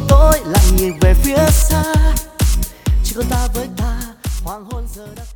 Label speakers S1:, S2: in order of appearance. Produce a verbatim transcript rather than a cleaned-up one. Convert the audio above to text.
S1: tôi lại nhìn về phía xa, chỉ còn ta với ta, hoàng hôn giờ đã